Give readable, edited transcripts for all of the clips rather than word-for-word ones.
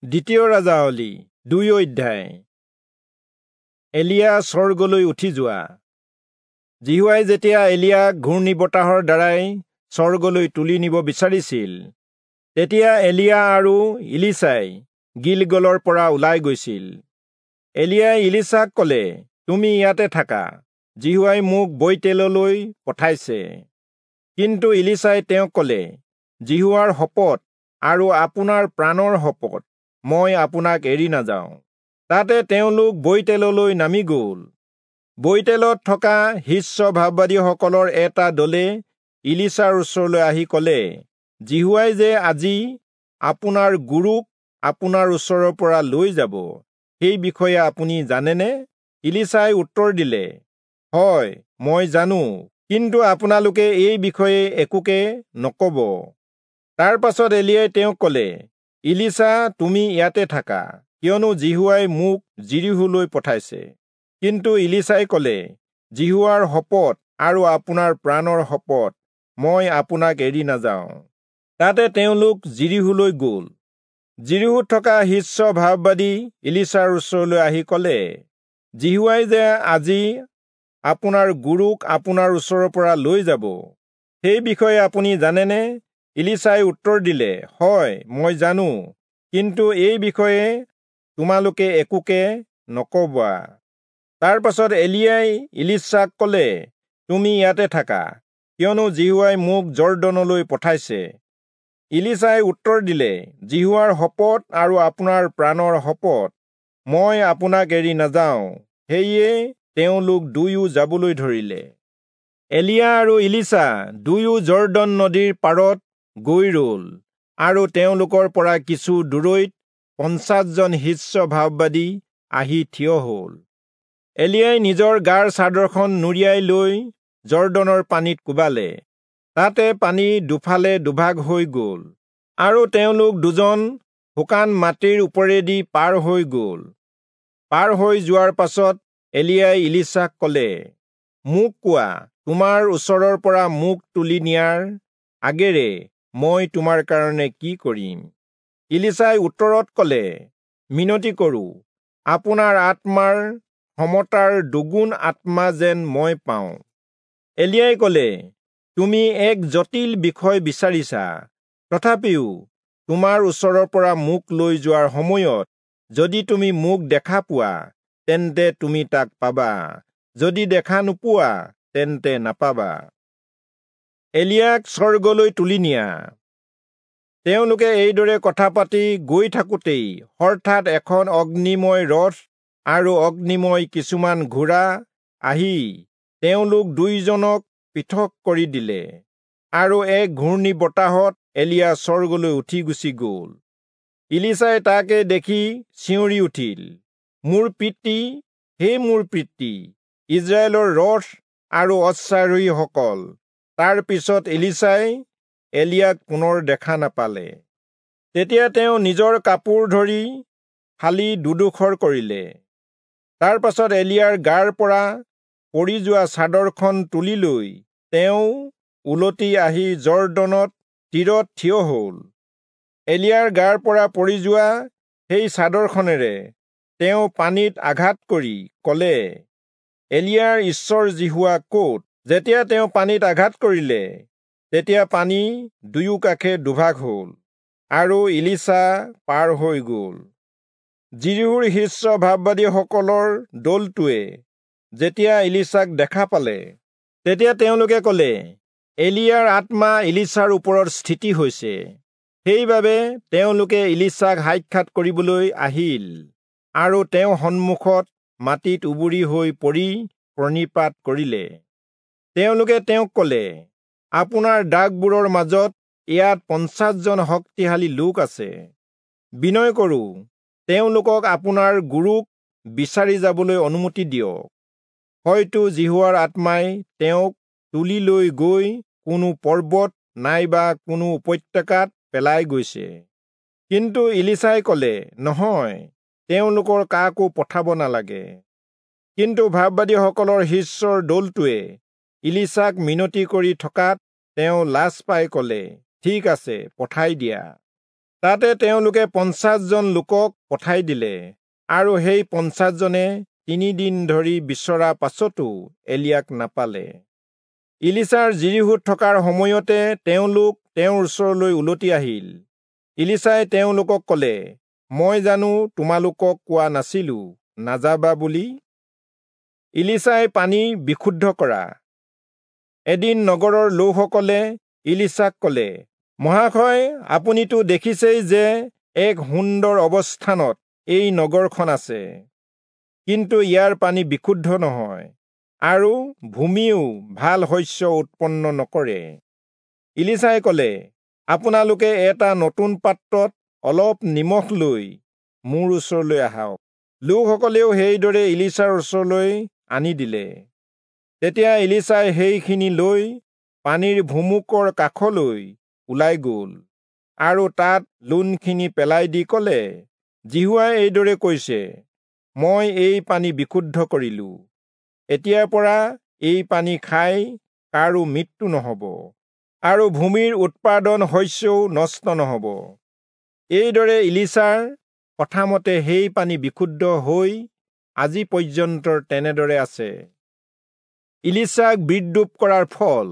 দ্বিতীয় ৰাজাৱলী ২ অধ্যায়। এলিয়া স্বৰ্গলৈ উঠি যোৱা। জিহুৱাই যেতিয়া এলিয়াক ঘূৰ্ণি বতাহৰ দ্বাৰাই স্বৰ্গলৈ তুলি নিব বিচাৰিছিল, তেতিয়া এলিয়া আৰু ইলিছাই গিলগলৰ পৰা ওলাই গৈছিল। এলিয়াই ইলিছাক ক'লে, তুমি ইয়াতে থাকা, জিহুৱাই মোক বইতেললৈ পঠাইছে। কিন্তু ইলিছাই তেওঁক ক'লে, জিহুৱাৰ শপত আৰু আপোনাৰ প্ৰাণৰ শপত, মই আপোনাক এৰি নাযাওঁ। তাতে তেওঁলোক বইতেললৈ নামি গ'ল। বইতেলত থকা শিষ্য ভাৱবাদীসকলৰ এটা দলে ইলিছাৰ ওচৰলৈ আহি ক'লে, জিহুৱাই যে আজি আপোনাৰ গুৰুক আপোনাৰ ওচৰৰ পৰা লৈ যাব, সেই বিষয়ে আপুনি জানেনে? ইলিছাই উত্তৰ দিলে, হয়, মই জানো, কিন্তু আপোনালোকে এই বিষয়ে একোকে নক'ব। তাৰ পাছত এলিয়াই তেওঁক ক'লে, ইলিছা, তুমি ইয়াতে থাকা, কিয়নো জিহুৱাই মোক জিৰিহোলৈ পঠাইছে। কিন্তু ইলিছাই ক'লে, জিহুৱাৰ শপত আৰু আপোনাৰ প্ৰাণৰ শপত, মই আপোনাক এৰি নাযাওঁ। তাতে তেওঁলোক জিৰিহোলৈ গ'ল। জিৰিহোত থকা শিষ্য ভাৱবাদী ইলিছাৰ ওচৰলৈ আহি ক'লে, জিহুৱাই যে আজি আপোনাৰ গুৰুক আপোনাৰ ওচৰৰ পৰা লৈ যাব, সেই বিষয়ে আপুনি জানেনে? ইলিছাই উত্তৰ দিলে, হয়, মই জানো, কিন্তু এই বিষয়ে তোমালোকে একোকে নকবা। তাৰ পাছত এলিয়াই ইলিছাক ক'লে, তুমি ইয়াতে থাকা, কিয়নো জিহুৱাই মোক জৰ্দনলৈ পঠাইছে। ইলিছাই উত্তৰ দিলে, জিহুৱাৰ শপত আৰু আপোনাৰ প্ৰাণৰ শপত, মই আপোনাক এৰি নাযাওঁ। সেয়ে তেওঁলোক দুয়ো যাবলৈ ধৰিলে। এলিয়া আৰু ইলিছা দুয়ো জৰ্দন নদীৰ পাৰত গৈ ৰ'ল, আৰু তেওঁলোকৰ পৰা কিছু দূৰৈত 50 জন শিষ্য ভাৱবাদী আহি থিয় হ'ল। এলিয়াই নিজৰ গাৰ চাদৰখন নুৰিয়াই লৈ জৰ্দনৰ পানীত কোবালে। তাতে পানী দুফালে দুভাগ হৈ গ'ল, আৰু তেওঁলোক দুজন শুকান মাটিৰ ওপৰেদি পাৰ হৈ গ'ল। পাৰ হৈ যোৱাৰ পাছত এলিয়াই ইলিছাক ক'লে, মোক কোৱা, তোমাৰ ওচৰৰ পৰা মোক তুলি নিয়াৰ আগেৰে মই তোমাৰ কাৰণে কি কৰিম? ইলিছাই উত্তৰত ক'লে, মিনতি কৰোঁ, আপোনাৰ আত্মাৰ সমতাৰ দুগুণ আত্মা যেন মই পাওঁ। এলিয়াই ক'লে, তুমি এক জটিল বিষয় বিচাৰিছা, তথাপিও তোমাৰ ওচৰৰ পৰা মোক লৈ যোৱাৰ সময়ত যদি তুমি মোক দেখা পোৱা, তেন্তে তুমি তাক পাবা, যদি দেখা নোপোৱা, তেন্তে নাপাবা। এলিয়াক স্বৰ্গলৈ তুলি নিয়া। তেওঁলোকে এইদৰে কথা পাতি গৈ থাকোঁতেই হঠাৎ এখন অগ্নিময় ৰথ আৰু অগ্নিময় কিছুমান ঘোঁৰা আহি তেওঁলোক দুইজনক পৃথক কৰি দিলে, আৰু এক ঘূৰ্ণি বতাহত এলিয়া স্বৰ্গলৈ উঠি গুচি গ'ল। ইলিছাই তাকে দেখি চিঞৰি উঠিল, মোৰ পিতৃ, হে মোৰ পিতৃ, ইজৰাইলৰ ৰথ আৰু অশ্বাৰোহীসকল। তাৰ পিছত ইলিছাই এলিয়াক পুনৰ দেখা নাপালে। তেতিয়া তেওঁ নিজৰ কাপোৰ ধৰি ফালি দুডোখৰ কৰিলে। তাৰ পাছত এলিয়াৰ গাৰ পৰা পৰি যোৱা চাদৰখন তুলি লৈ তেওঁ উলটি আহি জৰ্দনত তীৰত থিয় হ'ল। এলিয়াৰ গাৰ পৰা পৰি যোৱা সেই চাদৰখনেৰে তেওঁ পানীত আঘাত কৰি ক'লে, এলিয়াৰ ঈশ্বৰ জিহুৱা ক'ত? যেতিয়া তেওঁ পানীত আঘাত কৰিলে, তেতিয়া পানী দুয়ো কাষে দুভাগ হ'ল, আৰু ইলিছা পাৰ হৈ গ'ল। জিৰিহোৰ শিষ্য ভাৱবাদীসকলৰ দলটোৱে যেতিয়া ইলিছাক দেখা পালে, তেতিয়া তেওঁলোকে ক'লে, এলিয়াৰ আত্মা ইলিছাৰ ওপৰত স্থিতি হৈছে। সেইবাবে তেওঁলোকে ইলিছাক সাক্ষাৎ কৰিবলৈ আহিল, আৰু তেওঁ সন্মুখত মাটিত উবুৰি হৈ পৰি প্ৰণিপাত কৰিলে। তেওঁলোকে তেওঁক ক'লে, আপোনাৰ দাগবোৰৰ মাজত ইয়াত 50 জন শক্তিশালী লোক আছে। বিনয় কৰোঁ, তেওঁলোকক আপোনাৰ গুৰুক বিচাৰি যাবলৈ অনুমতি দিয়ক। হয়তো জিহুৱাৰ আত্মাই তেওঁক তুলি লৈ গৈ কোনো পৰ্বত নাইবা কোনো উপত্যকাত পেলাই গৈছে। কিন্তু ইলিছাই ক'লে, নহয়, তেওঁলোকৰ কাকো পঠাব নালাগে। কিন্তু ভাৱবাদীসকলৰ শিষ্যৰ দলটোৱে ইলিছাক মিনতি কৰি থকাত তেওঁ লাজ পাই ক'লে, ঠিক আছে, পঠাই দিয়া। তাতে তেওঁলোকে 50 জন লোকক পঠাই দিলে, আৰু সেই 50 জনে 3 দিন ধৰি বিচৰা পাছতো এলিয়াক নাপালে। ইলিছাৰ জিৰিহোত থকাৰ সময়তে তেওঁলোক তেওঁৰ ওচৰলৈ উলটি আহিল। ইলিছাই তেওঁলোকক ক'লে, মই জানো তোমালোকক কোৱা নাছিলো নাযাবা বুলি? ইলিছাই পানী বিশুদ্ধ কৰা। এদিন নগৰৰ লোকসকলে ইলিছাক ক'লে, মহাশয়, আপুনিতো দেখিছেই যে এক সুন্দৰ অৱস্থানত এই নগৰখন আছে, কিন্তু ইয়াৰ পানী বিশুদ্ধ নহয়, আৰু ভূমিও ভাল শস্য উৎপন্ন নকৰে। ইলিছাই ক'লে, আপোনালোকে এটা নতুন পাত্ৰত অলপ নিমখ লৈ মোৰ ওচৰলৈ আহক। লোকসকলেও সেইদৰে ইলিছাৰ ওচৰলৈ আনি দিলে। তেতিয়া ইলিছাই সেইখিনি লৈ পানীৰ ভুমুকৰ কাষলৈ ওলাই গ'ল, আৰু তাত লোণখিনি পেলাই দি ক'লে, জিহুৱাই এইদৰে কৈছে, মই এই পানী বিশুদ্ধ কৰিলো। এতিয়াৰ পৰা এই পানী খাই কাৰো মৃত্যু নহ'ব, আৰু ভূমিৰ উৎপাদন শস্যও নষ্ট নহ'ব। এইদৰে ইলিছাৰ কথামতে সেই পানী বিশুদ্ধ হৈ আজি পৰ্যন্ত তেনেদৰে আছে। ইলিছাক বিদ্ৰূপ কৰাৰ ফল।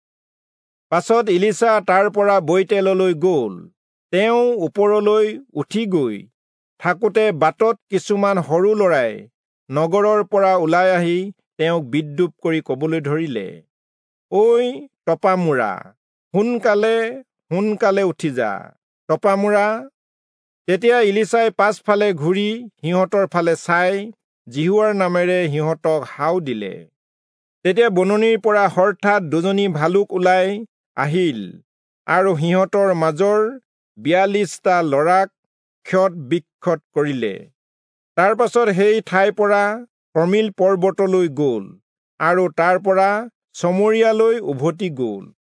পাছত ইলিছা তাৰ পৰা বৈতেললৈ গ'ল। তেওঁ ওপৰলৈ উঠি গৈ থাকোতে বাটত কিছুমান সৰু ল'ৰাই নগৰৰ পৰা ওলাই আহি তেওঁক বিদ্ৰূপ কৰি ক'বলৈ ধৰিলে, ঐ তপামোৰা, সোনকালে সোনকালে উঠি যা, তপামোৰা। তেতিয়া ইলিছাই পাছফালে ঘূৰি সিহঁতৰ ফালে চাই জিহুৱাৰ নামেৰে সিহঁতক হাও দিলে। তেতিয়া বননিৰ পৰা হঠাৎ 2জনী ভালুক ওলাই আহিল, আৰু সিহঁতৰ মাজৰ 42টা ল'ৰাক ক্ষত বিক্ষত কৰিলে। তাৰ পাছত সেই ঠাইৰ পৰা কৰ্মিল পৰ্বতলৈ গ'ল, আৰু তাৰ পৰা চমৰীয়ালৈ উভতি গ'ল।